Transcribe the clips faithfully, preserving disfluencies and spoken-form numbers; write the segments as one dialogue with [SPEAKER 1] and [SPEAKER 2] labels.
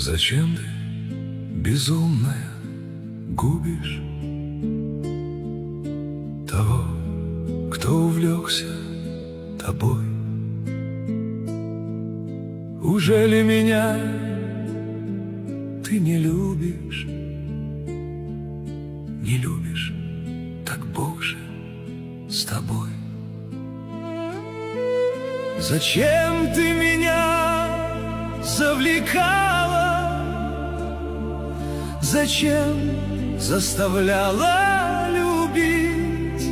[SPEAKER 1] Зачем ты, безумная, губишь того, кто увлекся тобой? Ужели меня ты не любишь? Не любишь, так Бог же с тобой. Зачем ты меня завлекала? Зачем заставляла любить?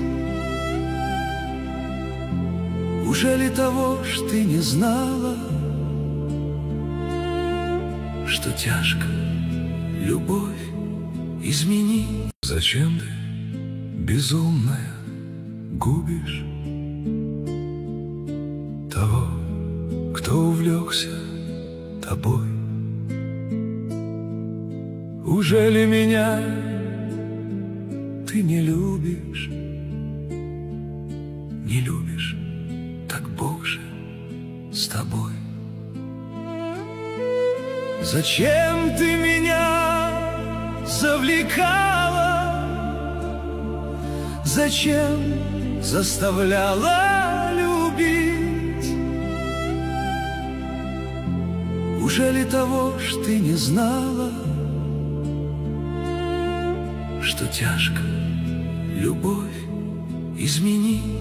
[SPEAKER 1] Ужели того ж ты не знала, что тяжко любовь изменить? Зачем ты, безумная, губишь того, кто увлекся тобой? Ужели меня ты не любишь? Не любишь, так Бог же с тобой. Зачем ты меня завлекала? Зачем заставляла любить? Ужели того ж ты не знала, что тяжко любовь изменить?